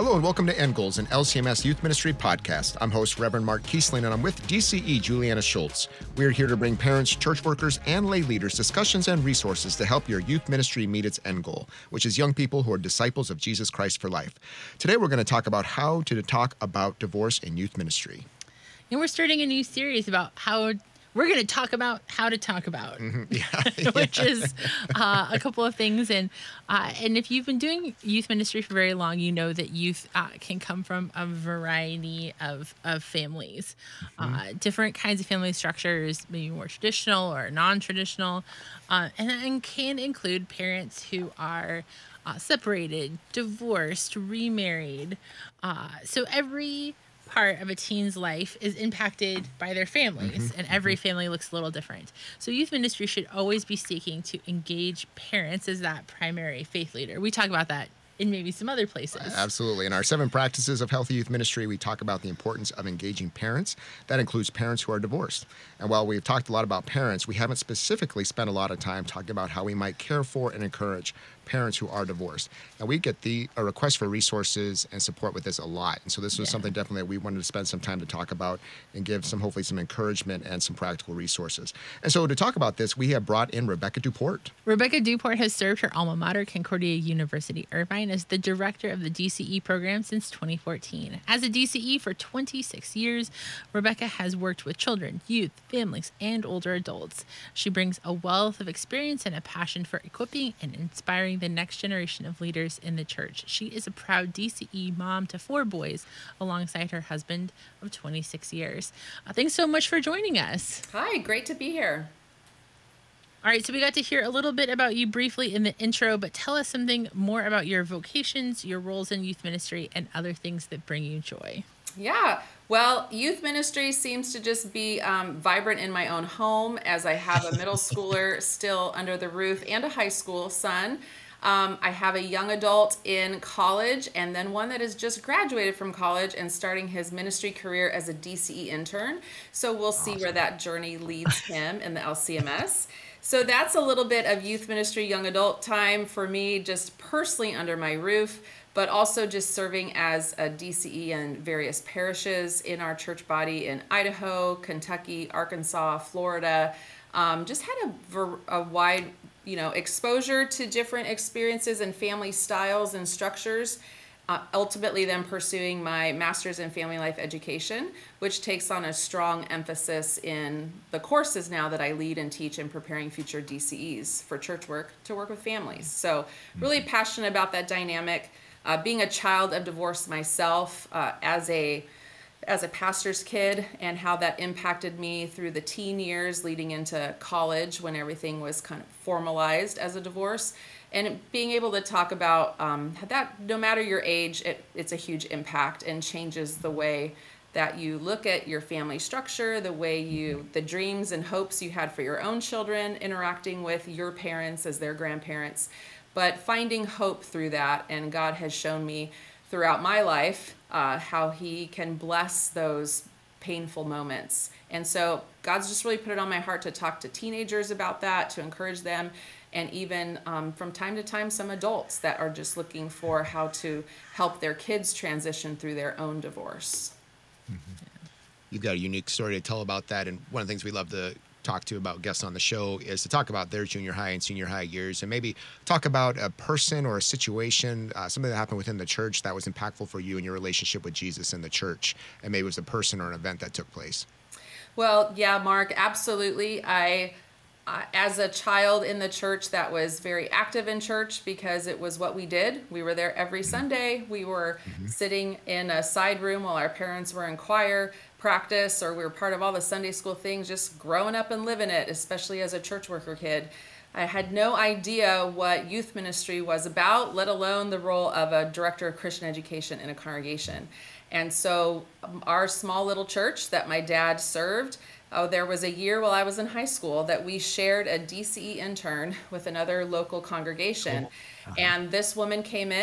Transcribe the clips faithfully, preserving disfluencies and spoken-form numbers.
Hello and welcome to End Goals, an L C M S Youth Ministry podcast. I'm host Reverend Mark Kiesling, and I'm with D C E Juliana Schultz. We're here to bring parents, church workers, and lay leaders discussions and resources to help your youth ministry meet its end goal, which is young people who are disciples of Jesus Christ for life. Today we're going to talk about how to talk about divorce in youth ministry. And we're starting a new series about how we're going to talk about how to talk about, mm-hmm. yeah, which is uh, a couple of things. And uh, and if you've been doing youth ministry for very long, you know that youth uh, can come from a variety of, of families, mm-hmm. uh, different kinds of family structures, maybe more traditional or non-traditional, uh, and that can include parents who are uh, separated, divorced, remarried. Uh, so every part of a teen's life is impacted by their families, mm-hmm, and every mm-hmm. family looks a little different. So youth ministry should always be seeking to engage parents as that primary faith leader. We talk about that in maybe some other places. Absolutely. In our seven practices of healthy youth ministry, we talk about the importance of engaging parents. That includes parents who are divorced. And while we've talked a lot about parents, we haven't specifically spent a lot of time talking about how we might care for and encourage parents who are divorced. And we get the a request for resources and support with this a lot. And so this was yeah. something definitely that we wanted to spend some time to talk about and give some, hopefully, some encouragement and some practical resources. And so to talk about this, we have brought in Rebecca Duport. Rebecca Duport has served her alma mater, Concordia University, Irvine, as the director of the D C E program since twenty fourteen. As a D C E for twenty-six years, Rebecca has worked with children, youth, families, and older adults. She brings a wealth of experience and a passion for equipping and inspiring the next generation of leaders in the church. She is a proud D C E mom to four boys alongside her husband of twenty-six years. Uh, thanks so much for joining us. Hi, great to be here. All right, so we got to hear a little bit about you briefly in the intro, but tell us something more about your vocations, your roles in youth ministry, and other things that bring you joy. Yeah, well, youth ministry seems to just be um, vibrant in my own home, as I have a middle schooler still under the roof and a high school son. Um, I have a young adult in college, and then one that has just graduated from college and starting his ministry career as a D C E intern. So we'll see awesome. where that journey leads him in the L C M S. So that's a little bit of youth ministry, young adult time for me, just personally under my roof, but also just serving as a D C E in various parishes in our church body in Idaho, Kentucky, Arkansas, Florida. Um, just had a, ver- a wide, you know, exposure to different experiences and family styles and structures. Uh, ultimately then pursuing my master's in family life education, which takes on a strong emphasis in the courses now that I lead and teach in preparing future D C Es for church work to work with families. So really passionate about that dynamic. Uh, being a child of divorce myself, uh, as a as a pastor's kid, and how that impacted me through the teen years leading into college when everything was kind of formalized as a divorce. And being able to talk about um, that, no matter your age, it, it's a huge impact and changes the way that you look at your family structure, the way you, the dreams and hopes you had for your own children, interacting with your parents as their grandparents, but finding hope through that. And God has shown me throughout my life uh, how He can bless those painful moments. And so God's just really put it on my heart to talk to teenagers about that, to encourage them, and even um, from time to time, some adults that are just looking for how to help their kids transition through their own divorce. Mm-hmm. You've got a unique story to tell about that, and one of the things we love to talk to about guests on the show is to talk about their junior high and senior high years, and maybe talk about a person or a situation, uh, something that happened within the church that was impactful for you in your relationship with Jesus and the church, and maybe it was a person or an event that took place. Well, yeah, Mark, absolutely. I Uh, as a child in the church that was very active in church because it was what we did. We were there every Sunday. We were mm-hmm. sitting in a side room while our parents were in choir practice, or we were part of all the Sunday school things, just growing up and living it, especially as a church worker kid. I had no idea what youth ministry was about, let alone the role of a director of Christian education in a congregation. And so um, our small little church that my dad served, Oh, there was a year while I was in high school that we shared a D C E intern with another local congregation. Cool. Uh-huh. And this woman came in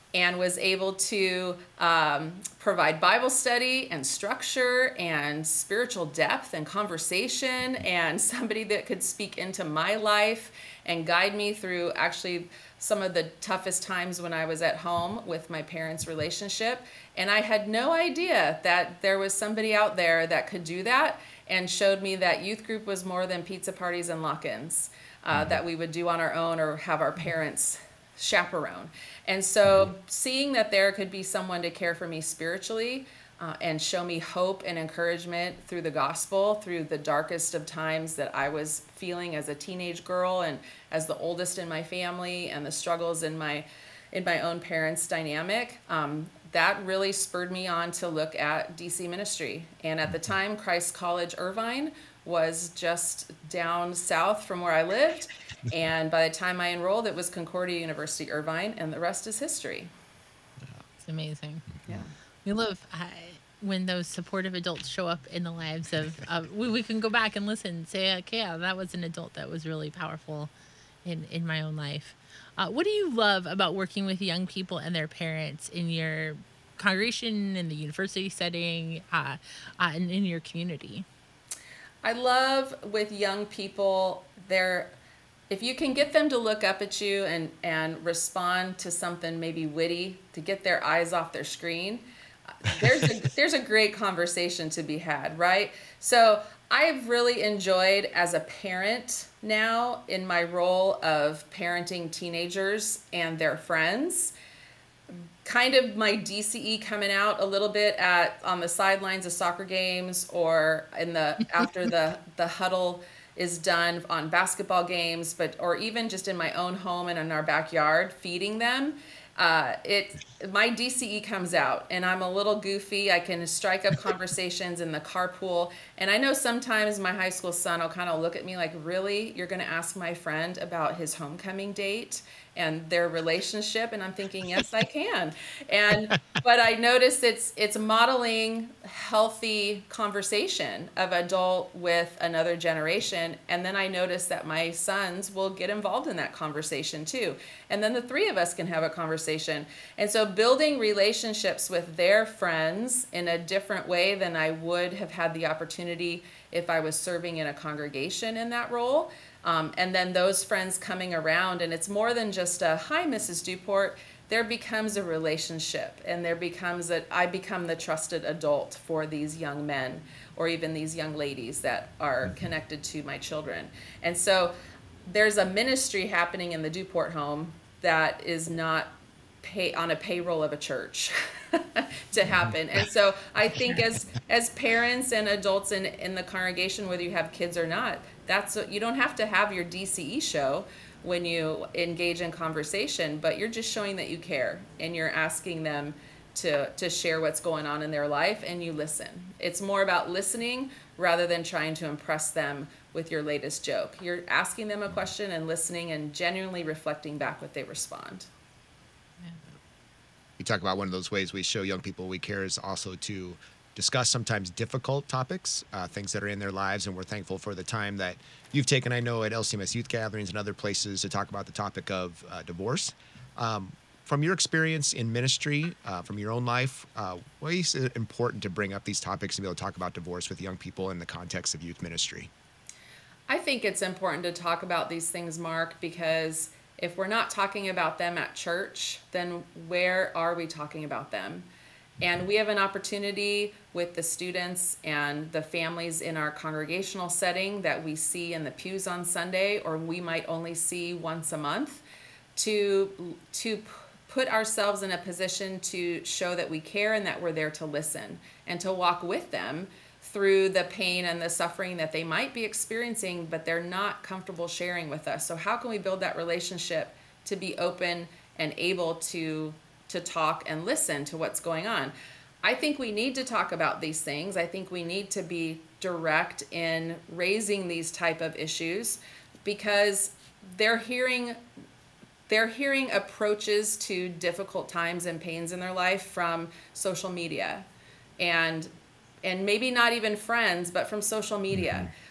and was able to um, provide Bible study and structure and spiritual depth and conversation, and somebody that could speak into my life and guide me through actually some of the toughest times when I was at home with my parents' relationship. And I had no idea that there was somebody out there that could do that, and showed me that youth group was more than pizza parties and lock-ins uh, that we would do on our own or have our parents chaperone. And so seeing that there could be someone to care for me spiritually uh, and show me hope and encouragement through the gospel, through the darkest of times that I was feeling as a teenage girl and as the oldest in my family, and the struggles in my in my own parents' dynamic, um, that really spurred me on to look at D C ministry. And at the time, Christ College Irvine was just down south from where I lived. And by the time I enrolled, it was Concordia University Irvine, and the rest is history. It's amazing. Yeah. We love uh, when those supportive adults show up in the lives of, of we, we can go back and listen and say, okay, yeah, that was an adult that was really powerful in, in my own life. Uh, what do you love about working with young people and their parents in your congregation, in the university setting, uh, uh, and in your community? I love with young people, they're, if you can get them to look up at you and, and respond to something maybe witty, to get their eyes off their screen, there's a, there's a great conversation to be had, right? So I've really enjoyed as a parent now in my role of parenting teenagers and their friends, kind of my D C E coming out a little bit at on the sidelines of soccer games, or in the after the the huddle is done on basketball games, but or even just in my own home and in our backyard feeding them. Uh, it my D C E comes out, and I'm a little goofy. I can strike up conversations in the carpool, and I know sometimes my high school son will kind of look at me like, "Really, you're going to ask my friend about his homecoming date and their relationship?" And I'm thinking, "Yes, I can." And but I notice it's it's modeling healthy conversation of adult with another generation, and then I notice that my sons will get involved in that conversation too, and then the three of us can have a conversation. And so building relationships with their friends in a different way than I would have had the opportunity if I was serving in a congregation in that role. Um, and then those friends coming around, and it's more than just a, "Hi, Missus Duport." There becomes a relationship, and there becomes that I become the trusted adult for these young men or even these young ladies that are connected to my children. And so there's a ministry happening in the Duport home that is not pay on a payroll of a church to happen. And so I think as as parents and adults in, in the congregation, whether you have kids or not, that's what, you don't have to have your D C E show when you engage in conversation, but you're just showing that you care, and you're asking them to to share what's going on in their life, and you listen. It's more about listening rather than trying to impress them with your latest joke. You're asking them a question and listening and genuinely reflecting back what they respond. You talk about one of those ways we show young people we care is also to discuss sometimes difficult topics, uh, things that are in their lives, and we're thankful for the time that you've taken, I know, at L C M S youth gatherings and other places to talk about the topic of uh, divorce. Um, from your experience in ministry, uh, from your own life, uh, why is it important to bring up these topics and be able to talk about divorce with young people in the context of youth ministry? I think it's important to talk about these things, Mark, because if we're not talking about them at church, then where are we talking about them? And we have an opportunity with the students and the families in our congregational setting that we see in the pews on Sunday, or we might only see once a month, to to put ourselves in a position to show that we care and that we're there to listen and to walk with them through the pain and the suffering that they might be experiencing, but they're not comfortable sharing with us. So how can we build that relationship to be open and able to to talk and listen to what's going on? I think we need to talk about these things. I think we need to be direct in raising these type of issues, because they're hearing they're hearing approaches to difficult times and pains in their life from social media, and and maybe not even friends, but from social media.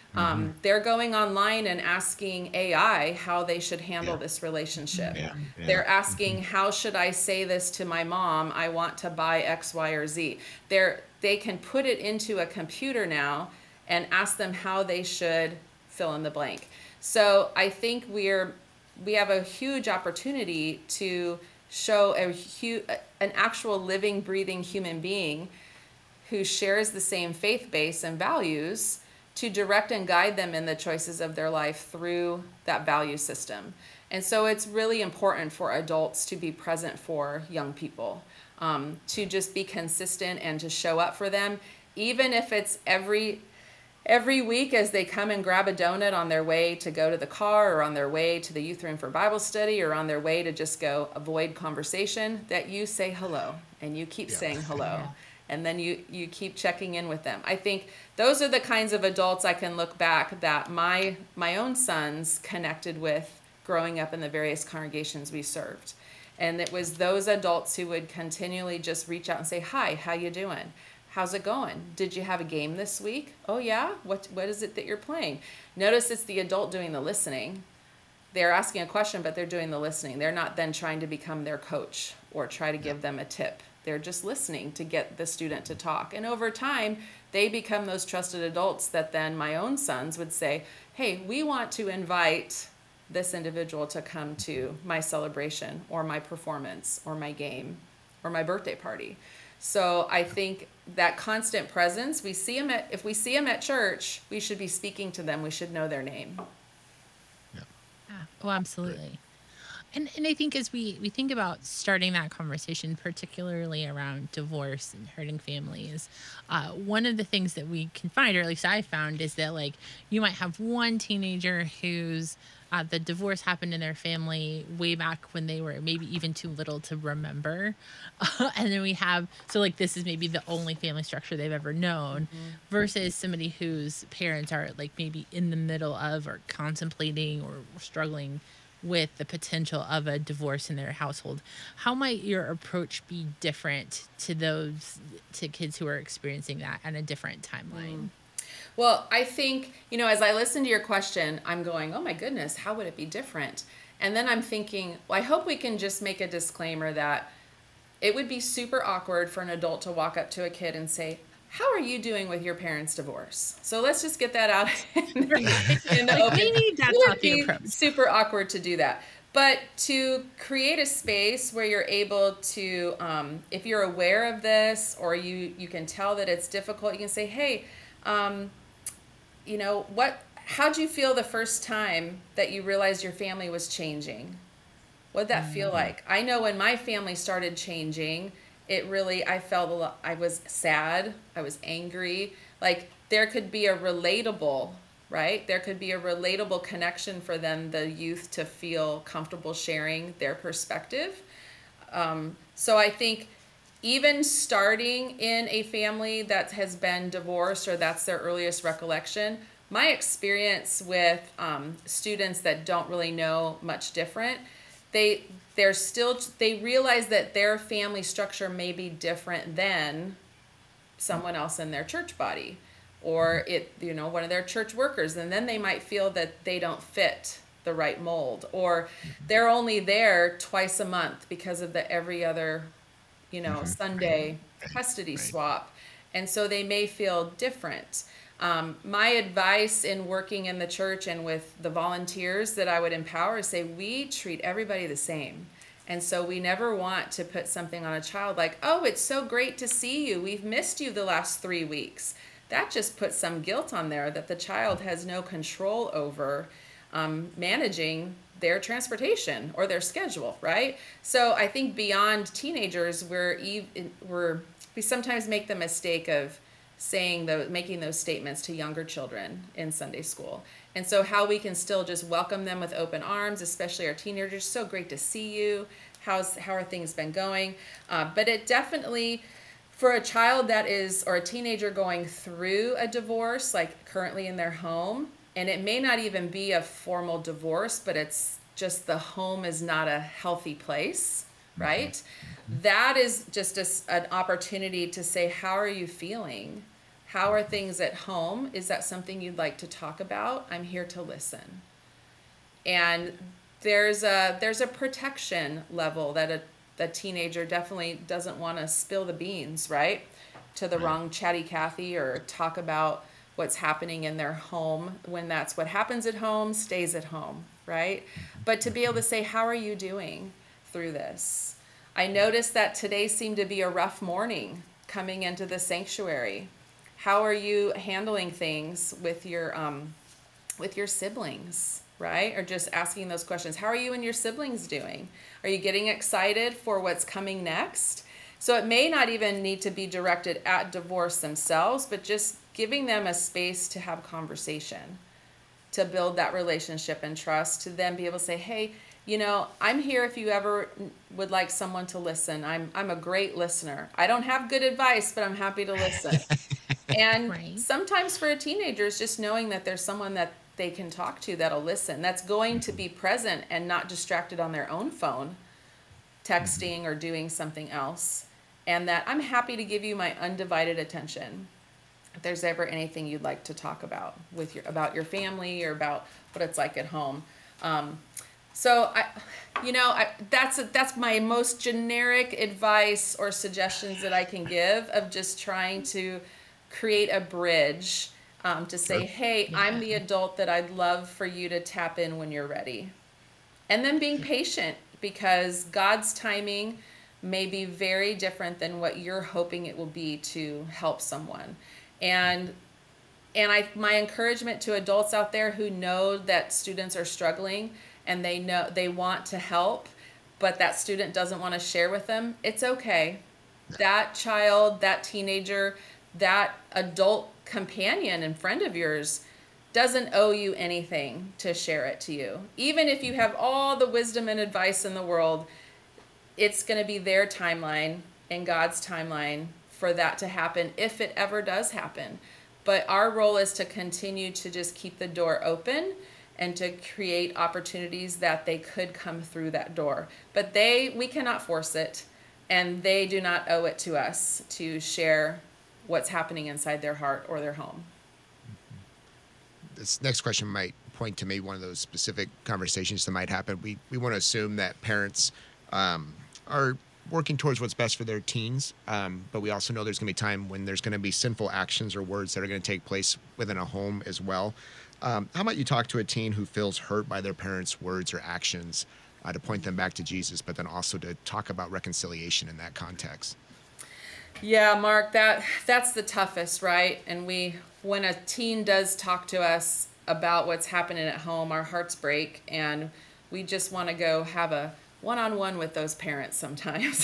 Um, they're going online and asking A I how they should handle Yeah. this relationship. Yeah. Yeah. They're asking, how should I say this to my mom? I want to buy X, Y, or Z. They're, they can put it into a computer now and ask them how they should fill in the blank. So I think we're we have a huge opportunity to show a hu- an actual living, breathing human being who shares the same faith base and values to direct and guide them in the choices of their life through that value system. And so it's really important for adults to be present for young people, um, to just be consistent and to show up for them, even if it's every every week as they come and grab a donut on their way to go to the car, or on their way to the youth room for Bible study, or on their way to just go avoid conversation, that you say hello and you keep Yeah. saying hello. And then you, you keep checking in with them. I think those are the kinds of adults I can look back that my my own sons connected with growing up in the various congregations we served. And it was those adults who would continually just reach out and say, hi, how you doing? How's it going? Did you have a game this week? Oh yeah? What what is it that you're playing? Notice it's the adult doing the listening. They're asking a question, but they're doing the listening. They're not then trying to become their coach or try to give them a tip. They're just listening to get the student to talk. And over time, they become those trusted adults that then my own sons would say, hey, we want to invite this individual to come to my celebration or my performance or my game or my birthday party. So I think that constant presence, we see them at, if we see them at church, we should be speaking to them. We should know their name. Yeah. Yeah. Oh, absolutely. And and I think as we, we think about starting that conversation, particularly around divorce and hurting families, uh, one of the things that we can find, or at least I found, is that like you might have one teenager who's uh, the divorce happened in their family way back when they were maybe even too little to remember. Uh, and then we have, so like this is maybe the only family structure they've ever known, versus somebody whose parents are like maybe in the middle of or contemplating or struggling with the potential of a divorce in their household. How might your approach be different to those, to kids who are experiencing that at a different timeline? Well, I think, you know, as I listen to your question, I'm going, oh my goodness, how would it be different? And then I'm thinking, well, I hope we can just make a disclaimer that it would be super awkward for an adult to walk up to a kid and say, how are you doing with your parents' divorce? So let's just get that out in the, in the Like, open. maybe that's It would not the be approach. super awkward to do that. But to create a space where you're able to, um, if you're aware of this, or you, you can tell that it's difficult, you can say, hey, um, you know, what, how'd you feel the first time that you realized your family was changing? What'd that feel like? I know when my family started changing, it really, I felt a lot, I was sad, I was angry. Like there could be a relatable, right? There could be a relatable connection for them, the youth, to feel comfortable sharing their perspective. Um, so I think even starting in a family that has been divorced, or that's their earliest recollection, my experience with um, students that don't really know much different, they they're still they realize that their family structure may be different than someone else in their church body, or it you know one of their church workers, and then they might feel that they don't fit the right mold, or they're only there twice a month because of the every other you know Sunday custody Right. swap, and so they may feel different. Um, my advice in working in the church and with the volunteers that I would empower is say, we treat everybody the same. And so we never want to put something on a child like, oh, it's so great to see you. We've missed you the last three weeks. That just puts some guilt on there that the child has no control over um, managing their transportation or their schedule, right? So I think beyond teenagers, we're, ev- we're we sometimes make the mistake of saying those, making those statements to younger children in Sunday school. And so how we can still just welcome them with open arms, especially our teenagers. So great to see you. How's, how are things been going? Uh, but it definitely, for a child that is, or a teenager going through a divorce, like currently in their home, and it may not even be a formal divorce, but it's just the home is not a healthy place, right? That is just a, an opportunity to say, how are you feeling? How are things at home? Is that something you'd like to talk about? I'm here to listen. And there's a there's a protection level that a, a teenager definitely doesn't want to spill the beans, right? To the Right. wrong chatty Cathy, or talk about what's happening in their home, when that's what happens at home stays at home, right? But to be able to say, how are you doing through this? I noticed that today seemed to be a rough morning coming into the sanctuary. How are you handling things with your um, with your siblings, right? Or just asking those questions. How are you and your siblings doing? Are you getting excited for what's coming next? So it may not even need to be directed at divorce themselves, but just giving them a space to have conversation, to build that relationship and trust, to then be able to say, hey, you know, I'm here if you ever would like someone to listen. I'm I'm a great listener. I don't have good advice, but I'm happy to listen. And Right. sometimes for a teenager, it's just knowing that there's someone that they can talk to that'll listen, that's going to be present and not distracted on their own phone, texting or doing something else. And that I'm happy to give you my undivided attention if there's ever anything you'd like to talk about with your about your family or about what it's like at home. Um, so I, you know, I, that's that's my most generic advice or suggestions that I can give, of just trying to create a bridge, um, to say, Sure. hey, I'm Yeah. the adult that I'd love for you to tap in when you're ready. And then being patient, because God's timing may be very different than what you're hoping it will be to help someone. And and I my encouragement to adults out there who know that students are struggling and they know they want to help, but that student doesn't want to share with them, it's okay. That child, that teenager, that adult companion and friend of yours doesn't owe you anything to share it to you. Even if you have all the wisdom and advice in the world, it's going to be their timeline and God's timeline for that to happen, if it ever does happen. But our role is to continue to just keep the door open and to create opportunities that they could come through that door. But they, we cannot force it, and they do not owe it to us to share what's happening inside their heart or their home. This next question might point to maybe one of those specific conversations that might happen. We we want to assume that parents um, are working towards what's best for their teens, um, but we also know there's going to be time when there's going to be sinful actions or words that are going to take place within a home as well. Um, how about you talk to a teen who feels hurt by their parents' words or actions, uh, to point them back to Jesus, but then also to talk about reconciliation in that context? Yeah, Mark, that that's the toughest, right? And we, when a teen does talk to us about what's happening at home, our hearts break, and we just want to go have a one-on-one with those parents sometimes.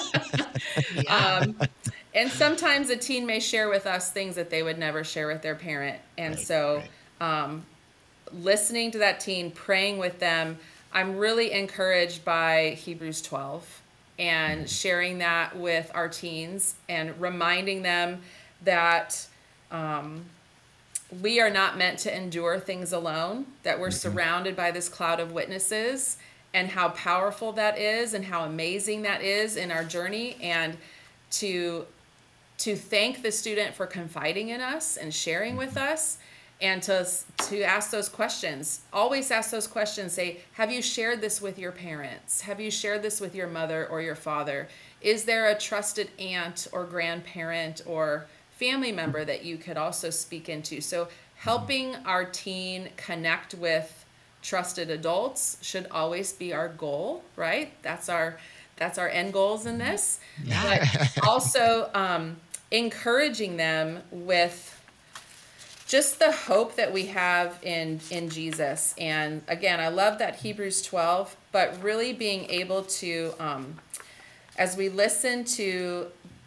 Yeah. um, and sometimes a teen may share with us things that they would never share with their parent, and Right, so right. um, listening to that teen, praying with them, I'm really encouraged by Hebrews twelve and sharing that with our teens and reminding them that um, we are not meant to endure things alone, that we're surrounded by this cloud of witnesses, and how powerful that is and how amazing that is in our journey, and to to thank the student for confiding in us and sharing with us, and to to ask those questions. Always ask those questions. Say, have you shared this with your parents? Have you shared this with your mother or your father? Is there a trusted aunt or grandparent or family member that you could also speak into? So helping our teen connect with trusted adults should always be our goal, right? That's our that's our end goals in this. Yeah. But also um, encouraging them with just the hope that we have in in Jesus. And again, I love that Hebrews twelve, but really being able to, um, as we listen to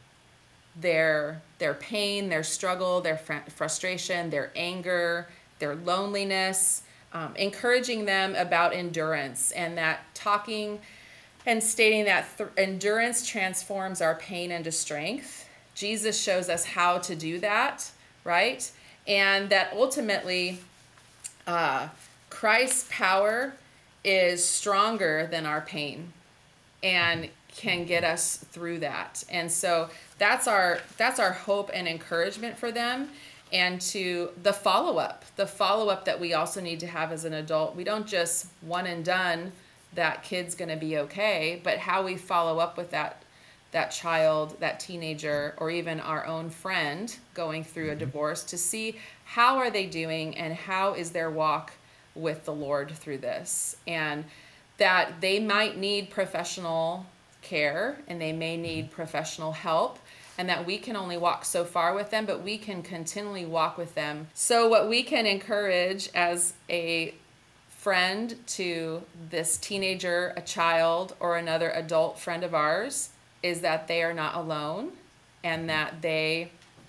their their pain, their struggle, their fr- frustration, their anger, their loneliness, um, encouraging them about endurance, and that talking and stating that th- endurance transforms our pain into strength. Jesus shows us how to do that, right? And that ultimately uh, Christ's power is stronger than our pain. And can get us through that. And so that's our that's our hope and encouragement for them. And to the follow-up, the follow-up that we also need to have as an adult. We don't just one and done that kid's going to be okay, but how we follow up with that that child, that teenager, or even our own friend going through a divorce, to see how are they doing and how is their walk with the Lord through this. And that they might need professional care and they may need professional help, and that we can only walk so far with them, but we can continually walk with them. So what we can encourage as a friend to this teenager, a child, or another adult friend of ours is that they are not alone, and that they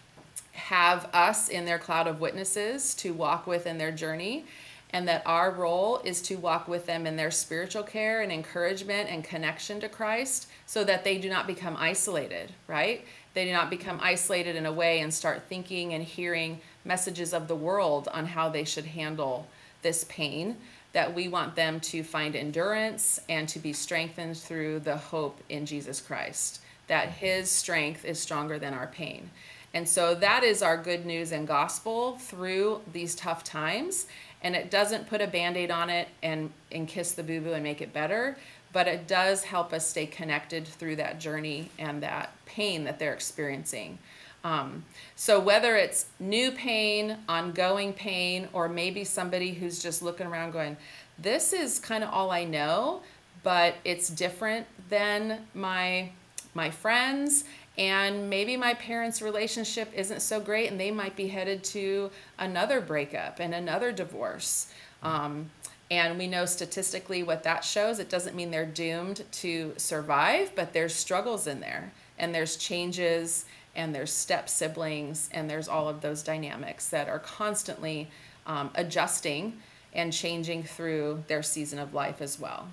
have us in their cloud of witnesses to walk with in their journey, and that our role is to walk with them in their spiritual care and encouragement and connection to Christ, so that they do not become isolated, right? They do not become isolated in a way and start thinking and hearing messages of the world on how they should handle this pain. That we want them to find endurance and to be strengthened through the hope in Jesus Christ, that his strength is stronger than our pain. And so that is our good news and gospel through these tough times. And it doesn't put a Band-Aid on it and, and kiss the boo-boo and make it better, but it does help us stay connected through that journey and that pain that they're experiencing. Um, so whether it's new pain, ongoing pain, or maybe somebody who's just looking around going, this is kind of all I know, but it's different than my my friends, and maybe my parents' relationship isn't so great, and they might be headed to another breakup and another divorce. Um, and we know statistically what that shows. It doesn't mean they're doomed to survive, but there's struggles in there, and there's changes, and there's step siblings, and there's all of those dynamics that are constantly um, adjusting and changing through their season of life as well.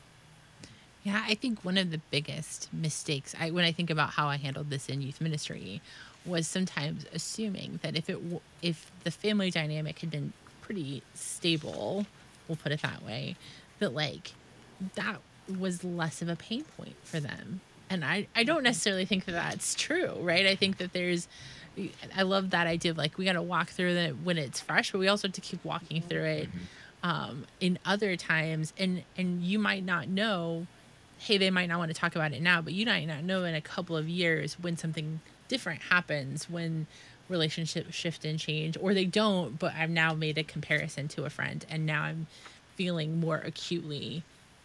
Yeah, I think one of the biggest mistakes, I, when I think about how I handled this in youth ministry, was sometimes assuming that if it w- if the family dynamic had been pretty stable, we'll put it that way, that like that was less of a pain point for them. And I, I don't necessarily think that that's true, right? I think that there's, I love that idea of like, we got to walk through it when it's fresh, but we also have to keep walking through it um, in other times. And, and you might not know, hey, they might not want to talk about it now, but you might not know in a couple of years when something different happens, when relationships shift and change, or they don't, but I've now made a comparison to a friend and now I'm feeling more acutely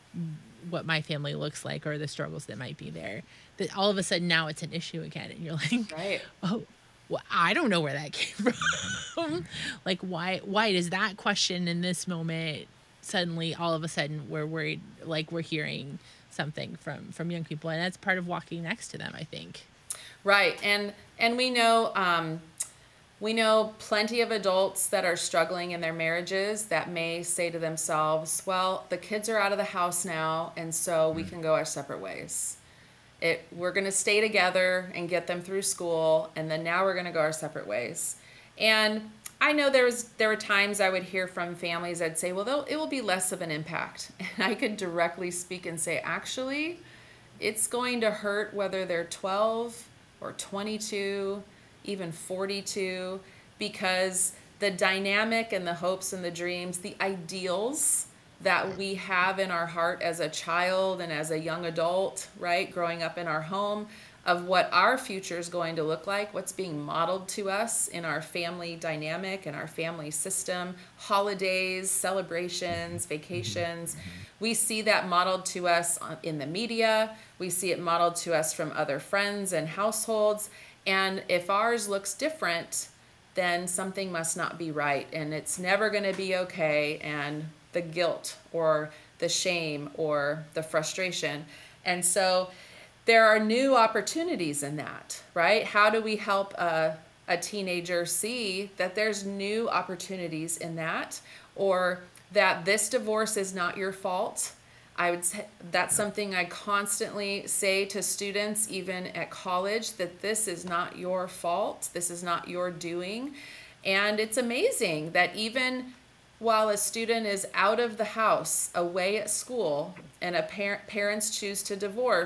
what my family looks like or the struggles that might be there, that all of a sudden now it's an issue again. And you're like, right. oh, well, I don't know where that came from. Like, why, why does that question in this moment suddenly all of a sudden we're worried, like we're hearing something from, from young people, and that's part of walking next to them, I think. Right. And, and we know, um, We know plenty of adults that are struggling in their marriages that may say to themselves, well, the kids are out of the house now, and so we can go our separate ways. It, we're going to stay together and get them through school, and then now we're going to go our separate ways. And I know there was there were times I would hear from families that'd say, well, it will be less of an impact. And I could directly speak and say, actually, it's going to hurt whether they're twelve or twenty-two, even forty-two, because the dynamic and the hopes and the dreams, the ideals that we have in our heart as a child and as a young adult, right, growing up in our home, of what our future is going to look like, what's being modeled to us in our family dynamic and our family system, holidays, celebrations, vacations. We see that modeled to us in the media. We see it modeled to us from other friends and households. And if ours looks different, then something must not be right, and it's never going to be okay, and the guilt or the shame or the frustration. And so there are new opportunities in that, right? How do we help a, a teenager see that there's new opportunities in that, or that this divorce is not your fault? I would say that's something I constantly say to students, even at college, that this is not your fault. This is not your doing. And it's amazing that even while a student is out of the house, away at school, and a par- parents choose to divorce,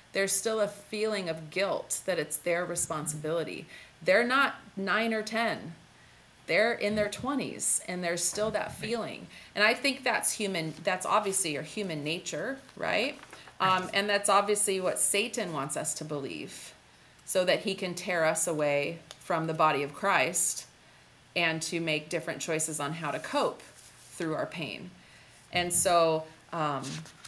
there's still a feeling of guilt that it's their responsibility. They're not nine or ten. They're in their twenties, and there's still that feeling. And I think that's human. That's obviously your human nature, right? Um, and that's obviously what Satan wants us to believe, so that he can tear us away from the body of Christ and to make different choices on how to cope through our pain. And so um,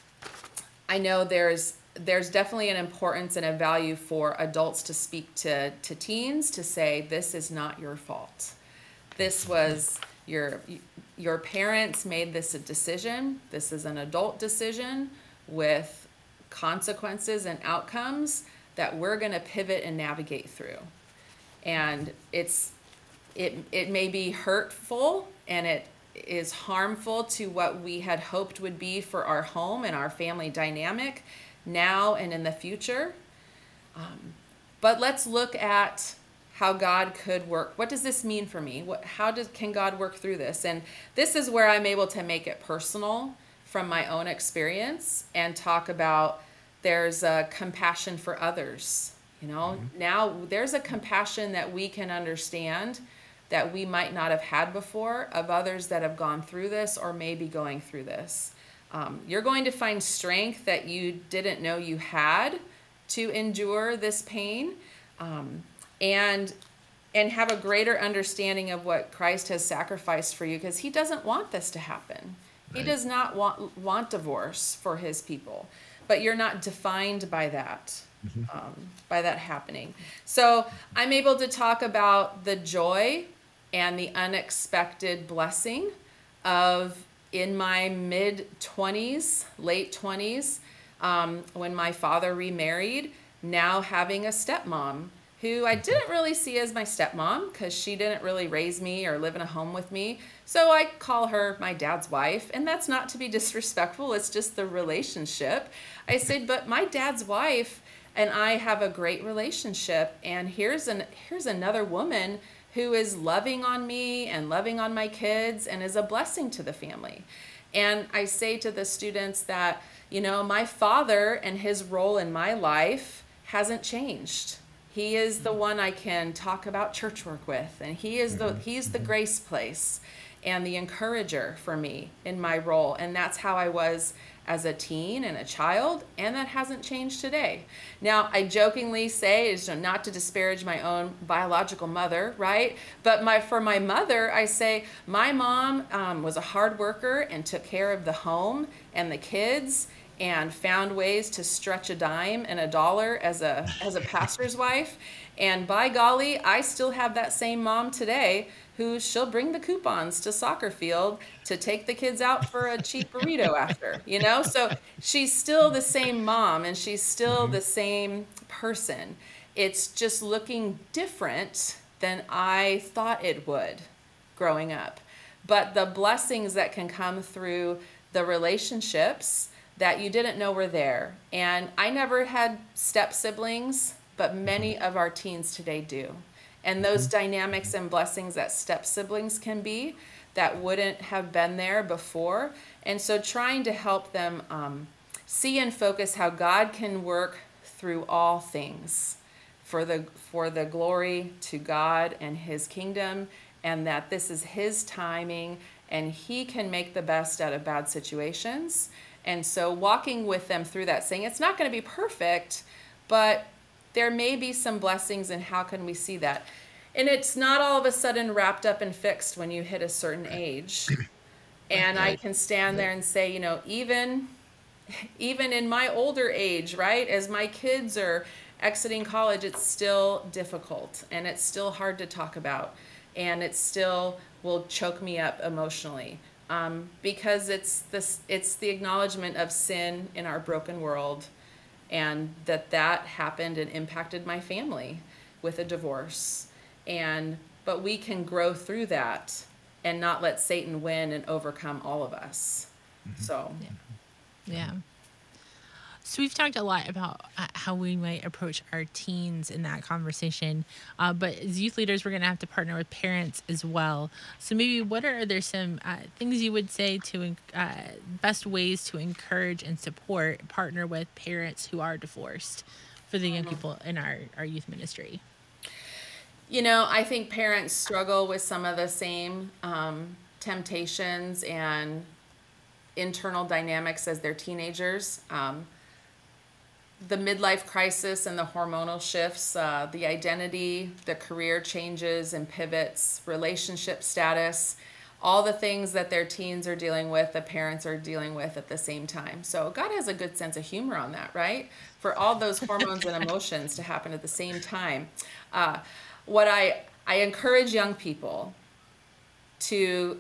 I know there's there's definitely an importance and a value for adults to speak to, to teens to say, this is not your fault. This was your your parents made this a decision. This is an adult decision with consequences and outcomes that we're going to pivot and navigate through. And it's it it may be hurtful, and it is harmful to what we had hoped would be for our home and our family dynamic now and in the future. Um, but let's look at how God could work. What does this mean for me? What, how does, can God work through this? And this is where I'm able to make it personal from my own experience and talk about there's a compassion for others. You know, mm-hmm. Now there's a compassion that we can understand that we might not have had before of others that have gone through this or may be going through this. Um, you're going to find strength that you didn't know you had to endure this pain. Um, and and have a greater understanding of what Christ has sacrificed for you, because he doesn't want this to happen. Right. He does not want want divorce for his people, but you're not defined by that, mm-hmm. um, by that happening. So I'm able to talk about the joy and the unexpected blessing of in my mid-twenties, late twenties, um, when my father remarried, now having a stepmom who I didn't really see as my stepmom because she didn't really raise me or live in a home with me. So I call her my dad's wife, and that's not to be disrespectful. It's just the relationship. I said, but my dad's wife and I have a great relationship, and here's an here's another woman who is loving on me and loving on my kids and is a blessing to the family. And I say to the students that, you know, my father and his role in my life hasn't changed. He is the one I can talk about church work with, and he is the he's the grace place and the encourager for me in my role. And that's how I was as a teen and a child, and that hasn't changed today. Now, I jokingly say, is not to disparage my own biological mother, right? But my for my mother, I say, my mom um, was a hard worker and took care of the home and the kids, and found ways to stretch a dime and a dollar as a as a pastor's wife. And by golly, I still have that same mom today who she'll bring the coupons to soccer field to take the kids out for a cheap burrito after, you know? So she's still the same mom, and she's still the same person. It's just looking different than I thought it would growing up. But the blessings that can come through the relationships that you didn't know were there. And I never had step siblings, but many of our teens today do. And those dynamics and blessings that step siblings can be that wouldn't have been there before. And so trying to help them um, see and focus how God can work through all things for the for the glory to God and his kingdom, and that this is his timing and he can make the best out of bad situations. And so walking with them through that, saying it's not going to be perfect, but there may be some blessings, and how can we see that? And it's not all of a sudden wrapped up and fixed when you hit a certain age. And I can stand there and say, you know, even even in my older age, right, as my kids are exiting college, it's still difficult, and it's still hard to talk about, and it still will choke me up emotionally. Um, because it's this, it's the acknowledgement of sin in our broken world, and that that happened and impacted my family with a divorce. And but we can grow through that and not let Satan win and overcome all of us. Mm-hmm. So, yeah. yeah. So we've talked a lot about uh, how we might approach our teens in that conversation, uh, but as youth leaders, we're going to have to partner with parents as well. So maybe what are there some uh, things you would say to en- uh, best ways to encourage and support partner with parents who are divorced for the young people in our, our youth ministry? You know, I think parents struggle with some of the same um, temptations and internal dynamics as their teenagers. Um, the midlife crisis and the hormonal shifts, uh, the identity, the career changes and pivots, relationship status, all the things that their teens are dealing with, the parents are dealing with at the same time. So God has a good sense of humor on that, right? For all those hormones and emotions to happen at the same time. Uh, what I, I encourage young people to,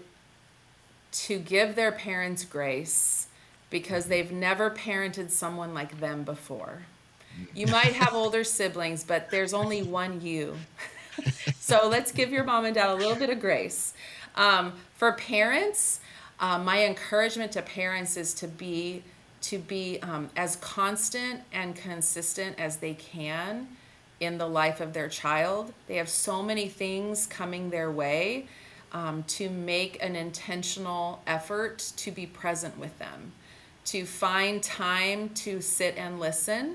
to give their parents grace because they've never parented someone like them before. You might have older siblings, but there's only one you. So let's give your mom and dad a little bit of grace. Um, for parents, uh, my encouragement to parents is to be to be um, as constant and consistent as they can in the life of their child. They have so many things coming their way, um, to make an intentional effort to be present with them, to find time to sit and listen,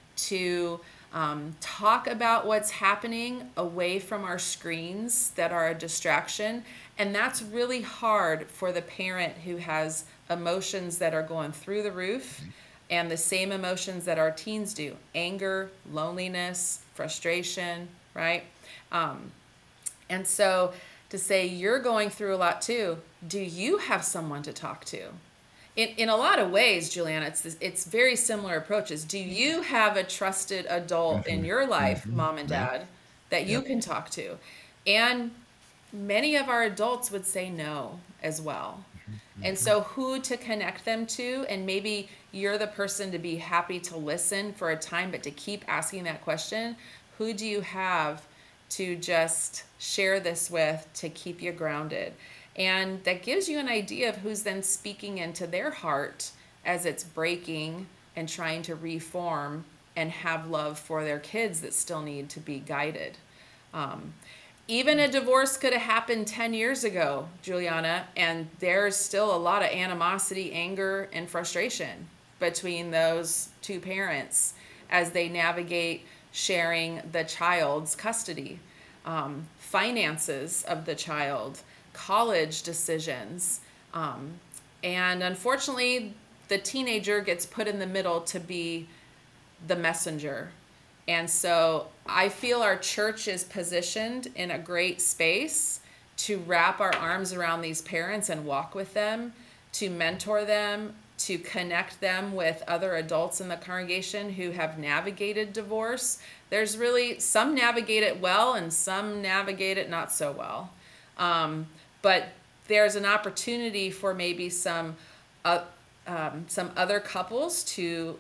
to um, talk about what's happening away from our screens that are a distraction. And that's really hard for the parent who has emotions that are going through the roof and the same emotions that our teens do: anger, loneliness, frustration, right? Um, and so to say, you're going through a lot too, do you have someone to talk to? In, in a lot of ways, Juliana, it's this, it's very similar approaches. Do you have a trusted adult in your life, Mm-hmm. mom and Right. dad, that you Yep. can talk to? And many of our adults would say no as well. And so who to connect them to, and maybe you're the person to be happy to listen for a time, but to keep asking that question, who do you have to just share this with to keep you grounded? And that gives you an idea of who's then speaking into their heart as it's breaking and trying to reform and have love for their kids that still need to be guided. Um, even a divorce could have happened ten years ago, Juliana, and there's still a lot of animosity, anger, and frustration between those two parents as they navigate sharing the child's custody, um, finances of the child, college decisions. Um, and unfortunately, the teenager gets put in the middle to be the messenger. And so I feel our church is positioned in a great space to wrap our arms around these parents and walk with them, to mentor them, to connect them with other adults in the congregation who have navigated divorce. There's really, some navigate it well and some navigate it not so well. Um, but there's an opportunity for maybe some uh, um, some other couples to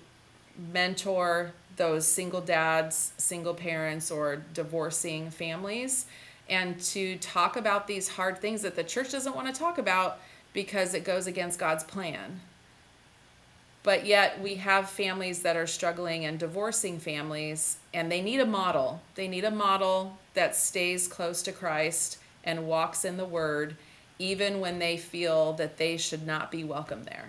mentor those single dads, single parents, or divorcing families, and to talk about these hard things that the church doesn't want to talk about because it goes against God's plan. But yet we have families that are struggling and divorcing families, and they need a model. They need a model that stays close to Christ and walks in the Word, even when they feel that they should not be welcome there.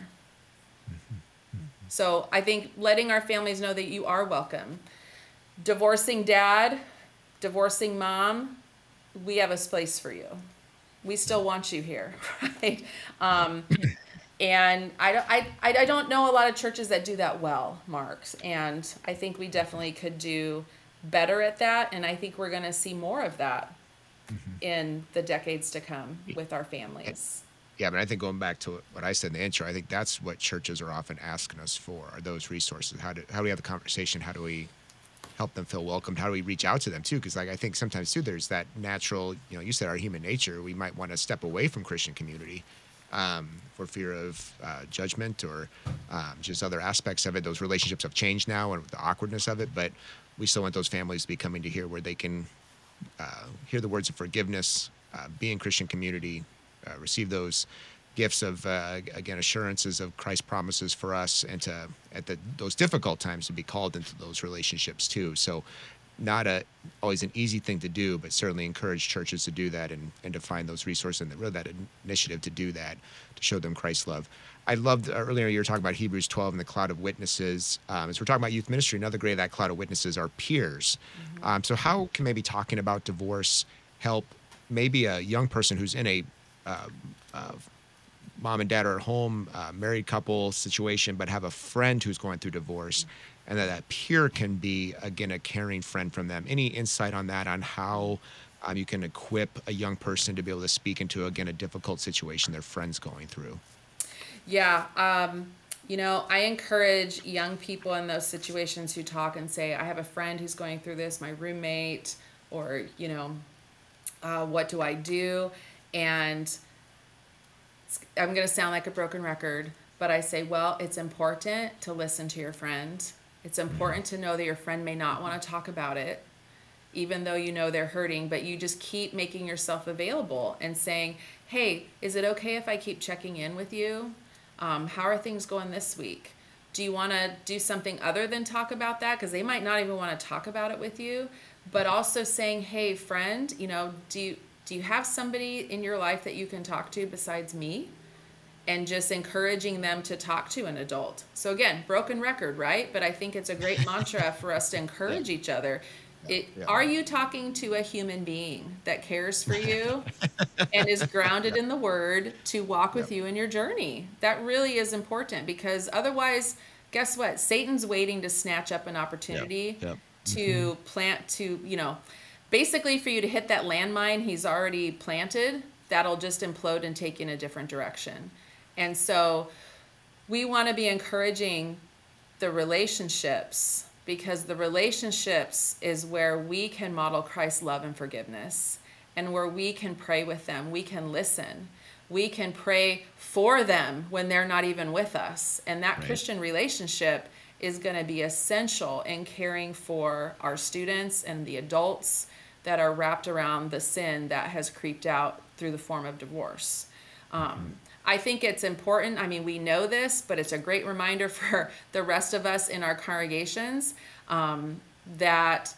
So I think letting our families know that you are welcome. Divorcing dad, divorcing mom, we have a place for you. We still want you here, right? Um, and I don't, I, I don't know a lot of churches that do that well, Marks. And I think we definitely could do better at that. And I think we're going to see more of that in the decades to come with our families. Yeah, but I think going back to what I said in the intro, I think that's what churches are often asking us for, are those resources. How do how do we have the conversation? How do we help them feel welcomed? How do we reach out to them too? Because like I think sometimes too, there's that natural, you know, you said our human nature. We might want to step away from Christian community um, for fear of uh, judgment or um, just other aspects of it. Those relationships have changed now and the awkwardness of it, but we still want those families to be coming to hear where they can uh, hear the words of forgiveness, uh, be in Christian community, uh, receive those, gifts of, uh, again, assurances of Christ's promises for us, and to, at the, those difficult times, to be called into those relationships too. So not a always an easy thing to do, but certainly encourage churches to do that, and, and to find those resources and really that initiative to do that, to show them Christ's love. I loved uh, earlier you were talking about Hebrews twelve and the cloud of witnesses. Um, as we're talking about youth ministry, another great of that cloud of witnesses are peers. Mm-hmm. Um, so how can maybe talking about divorce help maybe a young person who's in a uh, uh, mom and dad are at home, uh, married couple situation, but have a friend who's going through divorce, and that that peer can be, again, a caring friend from them? Any insight on that, on how um, you can equip a young person to be able to speak into, again, a difficult situation their friend's going through? Yeah. Um, you know, I encourage young people in those situations who talk and say, I have a friend who's going through this, my roommate, or, you know, uh, what do I do? And I'm going to sound like a broken record, but I say, well, it's important to listen to your friend. It's important to know that your friend may not want to talk about it, even though you know they're hurting, but you just keep making yourself available and saying, hey, is it okay if I keep checking in with you? Um, how are things going this week? Do you want to do something other than talk about that? Because they might not even want to talk about it with you. But also saying, hey, friend, you know, do you, do you have somebody in your life that you can talk to besides me? And just encouraging them to talk to an adult. So again, broken record, right? But I think it's a great mantra for us to encourage each other. It, yeah. Are you talking to a human being that cares for you and is grounded yep. in the word to walk with yep. you in your journey? That really is important, because otherwise, guess what? Satan's waiting to snatch up an opportunity yep. Yep. to mm-hmm. plant, to, you know, basically for you to hit that landmine he's already planted, that'll just implode and take you in a different direction. And so we want to be encouraging the relationships, because the relationships is where we can model Christ's love and forgiveness, and where we can pray with them. We can listen. We can pray for them when they're not even with us. And that right. Christian relationship is going to be essential in caring for our students and the adults that are wrapped around the sin that has creeped out through the form of divorce. Um, mm-hmm. I think it's important. I mean, we know this, but it's a great reminder for the rest of us in our congregations um, that,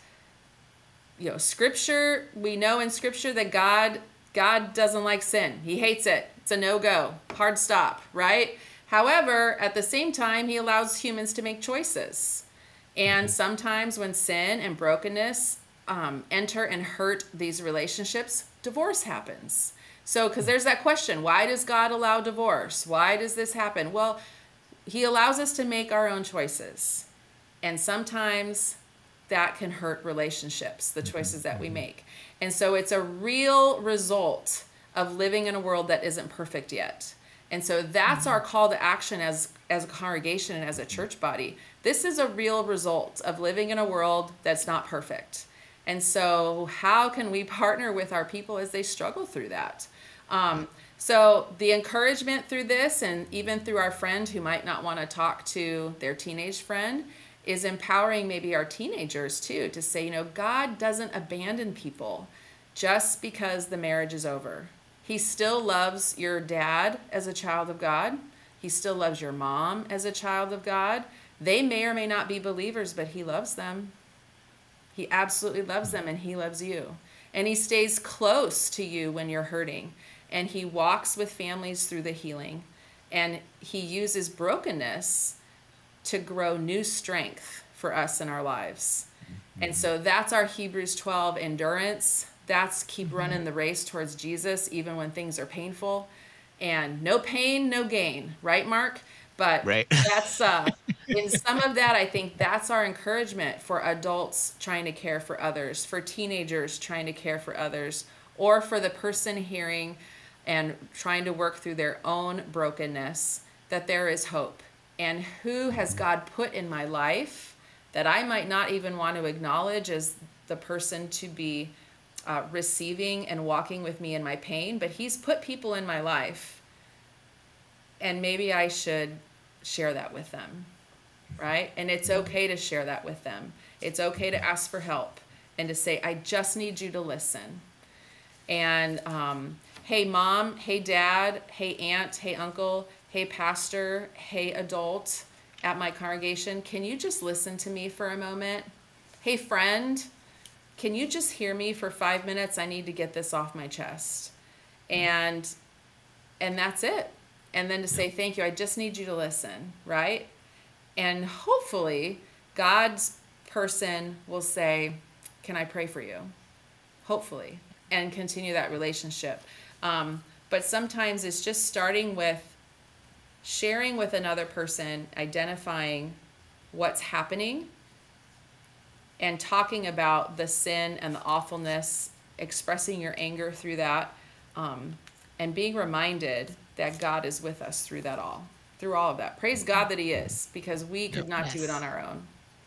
you know, Scripture, we know in Scripture that God, God doesn't like sin. He hates it. It's a no-go, hard stop, right? However, at the same time, he allows humans to make choices. And sometimes when sin and brokenness um, enter and hurt these relationships, divorce happens. So, because there's that question, why does God allow divorce? Why does this happen? Well, he allows us to make our own choices. And sometimes that can hurt relationships, the choices that we make. And so it's a real result of living in a world that isn't perfect yet. And so that's our call to action as, as a congregation and as a church body. This is a real result of living in a world that's not perfect. And so how can we partner with our people as they struggle through that? Um, so the encouragement through this, and even through our friend who might not want to talk to their teenage friend, is empowering maybe our teenagers too, to say, you know, God doesn't abandon people just because the marriage is over. He still loves your dad as a child of God. He still loves your mom as a child of God. They may or may not be believers, but he loves them. He absolutely loves them, and he loves you. And he stays close to you when you're hurting. And he walks with families through the healing. And he uses brokenness to grow new strength for us in our lives. Mm-hmm. And so that's our Hebrews twelve endurance. That's keep mm-hmm. running the race towards Jesus, even when things are painful. And no pain, no gain. Right, Mark? But right. that's uh, in some of that, I think that's our encouragement for adults trying to care for others, for teenagers trying to care for others, or for the person hearing and trying to work through their own brokenness, that there is hope. And who has God put in my life that I might not even want to acknowledge as the person to be uh, receiving and walking with me in my pain, but he's put people in my life. And maybe I should share that with them, right? And it's okay to share that with them. It's okay to ask for help and to say, I just need you to listen. And um, hey mom, hey dad, hey aunt, hey uncle, hey pastor, hey adult at my congregation, can you just listen to me for a moment? Hey friend, can you just hear me for five minutes? I need to get this off my chest. And and that's it. And then to say, thank you, I just need you to listen, right? And hopefully God's person will say, can I pray for you? Hopefully, and continue that relationship. Um, but sometimes it's just starting with sharing with another person, identifying what's happening, and talking about the sin and the awfulness, expressing your anger through that, um, and being reminded that God is with us through that all, through all of that. Praise God that he is, because we could not Yes. do it on our own.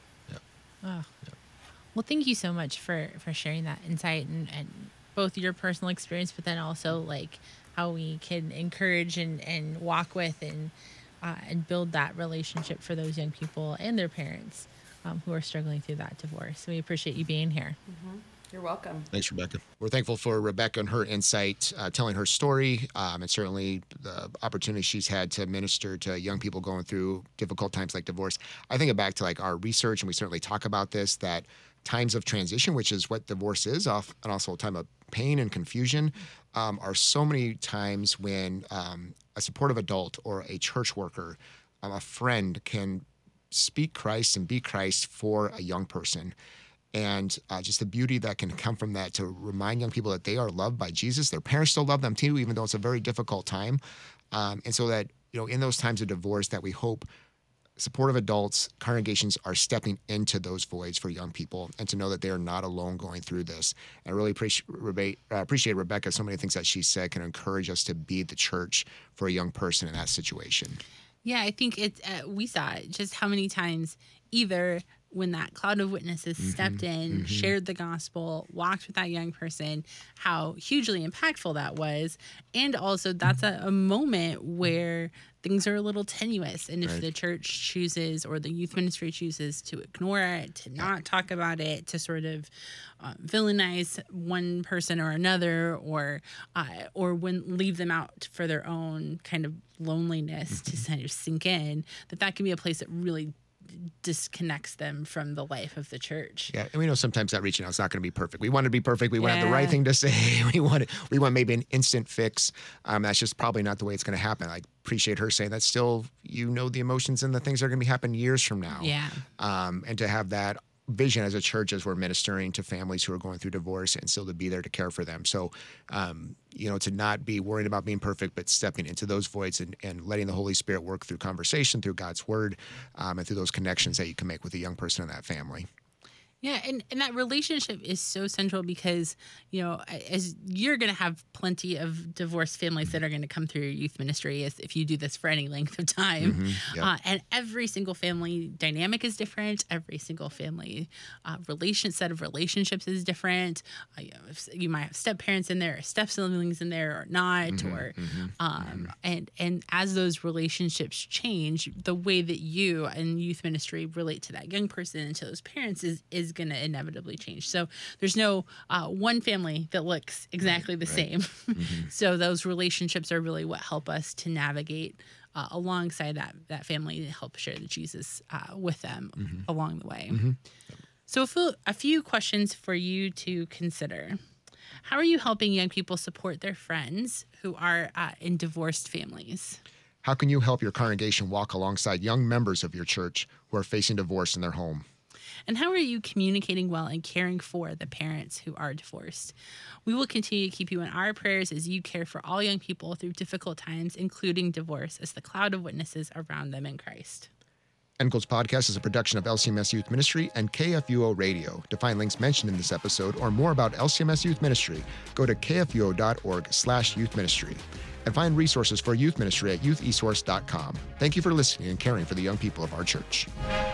Oh. Well, thank you so much for, for sharing that insight and, and both your personal experience, but then also like how we can encourage and, and walk with and uh, and build that relationship for those young people and their parents um, who are struggling through that divorce. So we appreciate you being here. Mm-hmm. You're welcome. Thanks, Rebecca. We're thankful for Rebecca and her insight, uh, telling her story, um, and certainly the opportunity she's had to minister to young people going through difficult times like divorce. I think back to like our research, and we certainly talk about this, that times of transition, which is what divorce is, off, and also a time of pain and confusion, um, are so many times when um, a supportive adult or a church worker, um, a friend can speak Christ and be Christ for a young person. And uh, just the beauty that can come from that to remind young people that they are loved by Jesus. Their parents still love them too, even though it's a very difficult time. Um, and so that, you know, in those times of divorce, that we hope supportive adults, congregations are stepping into those voids for young people, and to know that they are not alone going through this. And I really appreciate, Rebe- uh, appreciate Rebecca. So many things that she said can encourage us to be the church for a young person in that situation. Yeah, I think it's, uh, we saw it just how many times either when that cloud of witnesses Mm-hmm, stepped in, mm-hmm. shared the gospel, walked with that young person, how hugely impactful that was. And also that's a, a moment where things are a little tenuous. And if Right. the church chooses or the youth ministry chooses to ignore it, to not talk about it, to sort of uh, villainize one person or another, or uh, or when leave them out for their own kind of loneliness to kind of sink in, that that can be a place that really disconnects them from the life of the church. Yeah, and we know sometimes that reaching out is not going to be perfect. We want to be perfect. We want to have the right Yeah. thing to say. We want we want maybe an instant fix. Um, that's just probably not the way it's going to happen. I appreciate her saying that. Still, you know, the emotions and the things that are going to be happening years from now. Yeah. Um, and to have that vision as a church as we're ministering to families who are going through divorce, and still to be there to care for them. So, um, you know, to not be worried about being perfect, but stepping into those voids and, and letting the Holy Spirit work through conversation, through God's word, um, and through those connections that you can make with a young person in that family. Yeah, and, and that relationship is so central because, you know, as you're going to have plenty of divorced families that are going to come through your youth ministry as if you do this for any length of time. Mhm, yep. Uh, and every single family dynamic is different. Every single family uh, relation set of relationships is different. Uh, you, know, if, you might have step parents in there, or step siblings in there, or not. Mhm, or mhm, um, and and as those relationships change, the way that you and youth ministry relate to that young person and to those parents is is going to inevitably change. So there's no uh, one family that looks exactly the right. same. Mhm. So those relationships are really what help us to navigate uh, alongside that that family and help share the Jesus uh, with them Mhm. along the way. Mhm. So a few, a few questions for you to consider. How are you helping young people support their friends who are uh, in divorced families? How can you help your congregation walk alongside young members of your church who are facing divorce in their home? And how are you communicating well and caring for the parents who are divorced? We will continue to keep you in our prayers as you care for all young people through difficult times, including divorce, as the cloud of witnesses around them in Christ. End Goals Podcast is a production of L C M S Youth Ministry and K F U O Radio. To find links mentioned in this episode or more about L C M S Youth Ministry, go to k f u o dot org slash youth ministry. And find resources for youth ministry at youth e source dot com. Thank you for listening and caring for the young people of our church.